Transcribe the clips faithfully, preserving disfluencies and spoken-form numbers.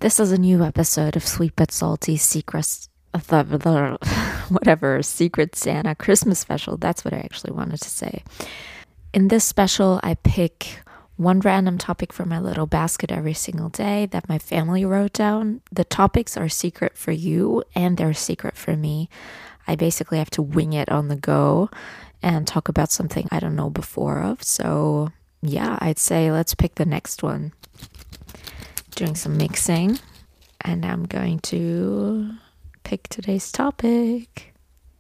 This is a new episode of Sweet But Salty Secrets, whatever, Secret Santa Christmas special. That's what I actually wanted to say. In this special, I pick one random topic from my little basket every single day that my family wrote down. The topics are secret for you and they're secret for me. I basically have to wing it on the go and talk about something I don't know before of. So yeah, I'd say let's pick the next one. Doing some mixing, and I'm going to pick today's topic.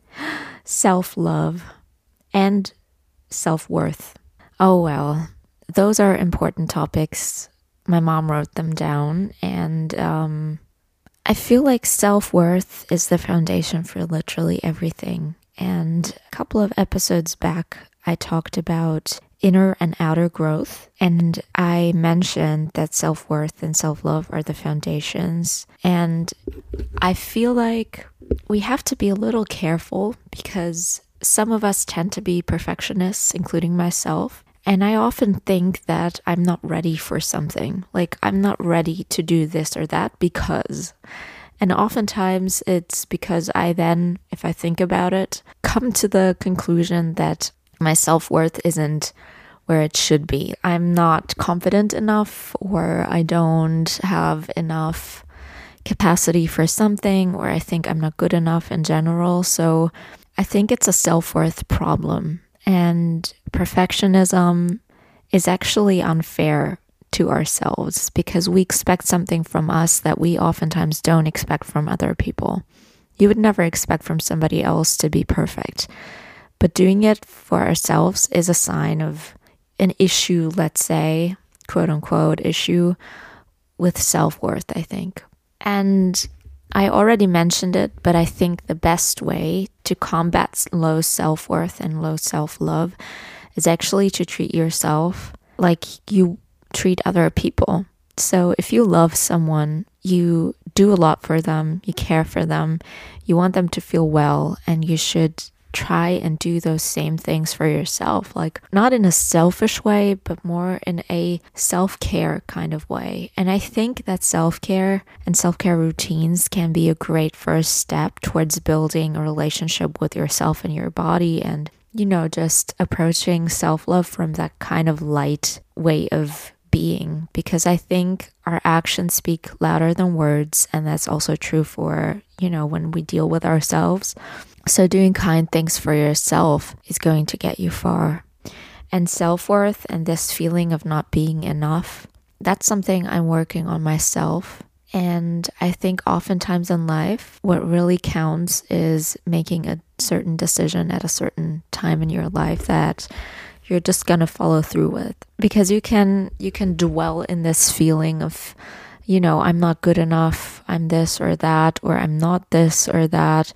Self-love and self-worth. Oh well, those are important topics. My mom wrote them down, and um, I feel like self-worth is the foundation for literally everything. And a couple of episodes back, I talked about inner and outer growth, and I mentioned that self-worth and self-love are the foundations. And I feel like we have to be a little careful because some of us tend to be perfectionists, including myself. And I often think that I'm not ready for something. Like, I'm not ready to do this or that because. And oftentimes it's because I then, if I think about it, come to the conclusion that my self-worth isn't where it should be. I'm not confident enough, or I don't have enough capacity for something, or I think I'm not good enough in general. So I think it's a self-worth problem. And perfectionism is actually unfair to ourselves because we expect something from us that we oftentimes don't expect from other people. You would never expect from somebody else to be perfect. But doing it for ourselves is a sign of an issue, let's say, quote unquote, issue with self-worth, I think. And I already mentioned it, but I think the best way to combat low self-worth and low self-love is actually to treat yourself like you treat other people. So if you love someone, you do a lot for them, you care for them, you want them to feel well, and you should try and do those same things for yourself, like not in a selfish way, but more in a self-care kind of way. And I think that self-care and self-care routines can be a great first step towards building a relationship with yourself and your body, and, you know, just approaching self-love from that kind of light way of being, because I think our actions speak louder than words, and that's also true for, you know, when we deal with ourselves. So doing kind things for yourself is going to get you far. And self-worth and this feeling of not being enough, that's something I'm working on myself. And I think oftentimes in life, what really counts is making a certain decision at a certain time in your life that you're just gonna follow through with. Because you can you can dwell in this feeling of, you know, I'm not good enough, I'm this or that, or I'm not this or that.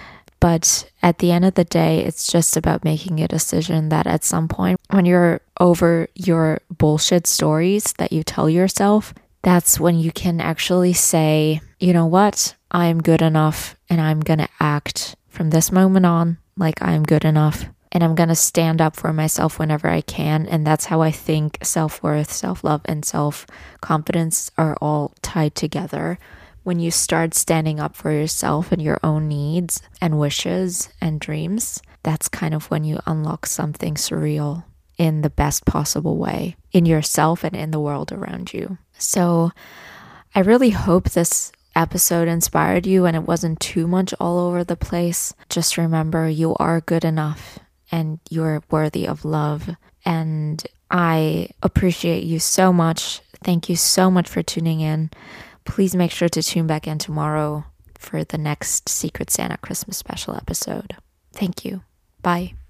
But at the end of the day, it's just about making a decision that at some point, when you're over your bullshit stories that you tell yourself, that's when you can actually say, you know what, I'm good enough, and I'm gonna act from this moment on like I'm good enough. And I'm going to stand up for myself whenever I can. And that's how I think self-worth, self-love, and self-confidence are all tied together. When you start standing up for yourself and your own needs and wishes and dreams, that's kind of when you unlock something surreal in the best possible way in yourself and in the world around you. So I really hope this episode inspired you and it wasn't too much all over the place. Just remember, you are good enough. And you're worthy of love. And I appreciate you so much. Thank you so much for tuning in. Please make sure to tune back in tomorrow for the next Secret Santa Christmas special episode. Thank you. Bye.